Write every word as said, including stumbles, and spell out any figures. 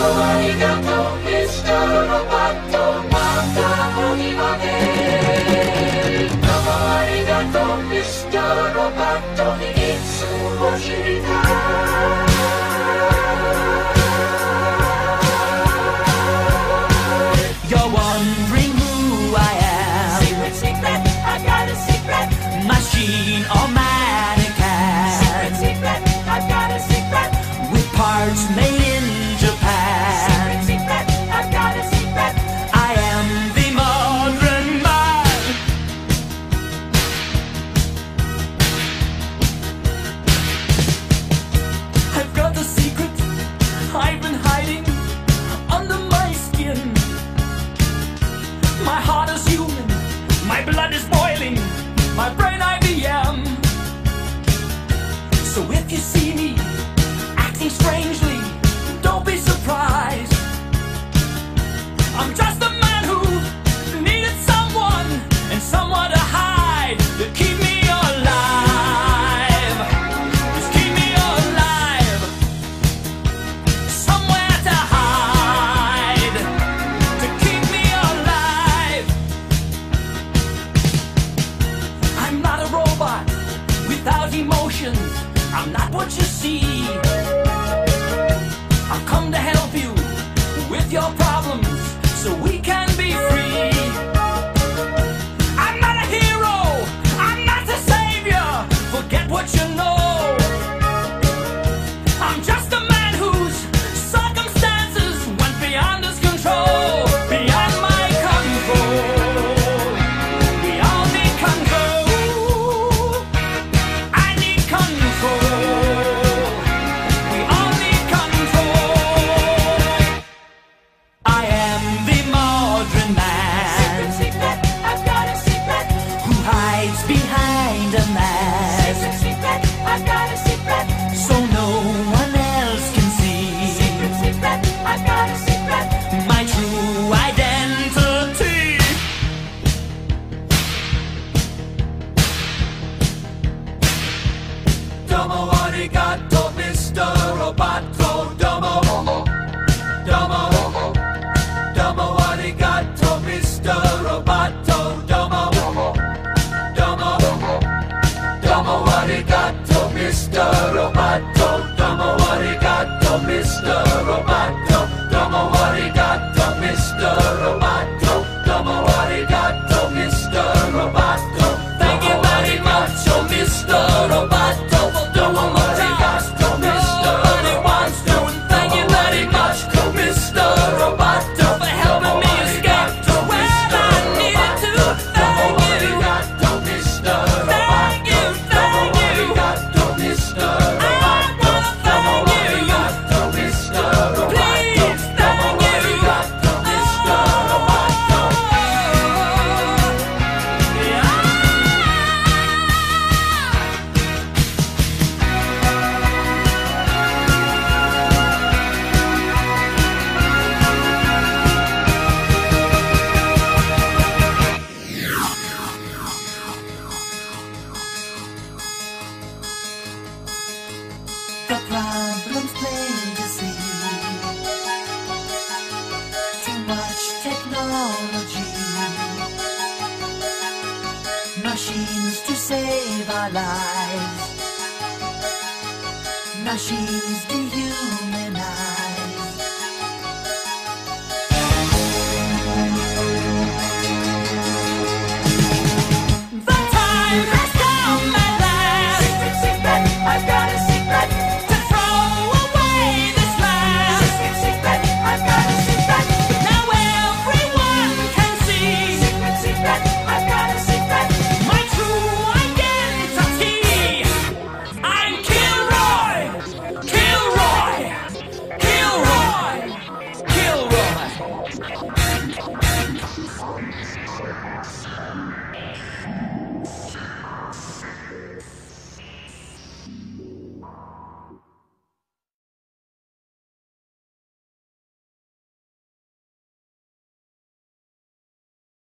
You're wondering who I am. Secret, secret, I've got a secret. Machine or mannequin. Secret, secret, I've got a secret. With parts made in Japan. Secret, secret, I've got a secret. I am the modern man. I've got the secret I've been hiding under my skin. My heart is human, my blood is boiling, my brain I B M. So if you see me acting strangely, don't be surprised. I'm just a man who needed someone and someone to hide, to keep me alive. Just keep me alive. Somewhere to hide, to keep me alive. I'm not a robot without emotions. I'm not what you see. I've come to help you with your problems so we can be free. I'm not a hero, I'm not the savior. Forget what you know. I'm just a man whose circumstances went beyond his control, beyond my control. We all need control. I need control. We all need control. I am the modern man. Secret, secret, I've got a secret. Who hides behind a mask, Secret, secret, I've got a secret. so no one else can see Secret, secret, I've got a secret. my true identity. Domo arigato, Mister Roboto. Domo, domo, domo arigato, Mister Roboto. Domo, domo, domo arigato, Mister Roboto. Domo arigato, Mister Roboto. Domo arigato, Mister Roboto. Domo arigato, Mister Roboto. Thank you very much, oh Mister Roboto, for doing what you asked to Mister Wants to. And thank you very much, Mister Roboto, for helping me escape to where I needed to. Thank you, thank you, thank you. I wanna thank you. Please, thank you. The problem's plain to see. Too much technology. Machines to save our lives. Machines dehumanize.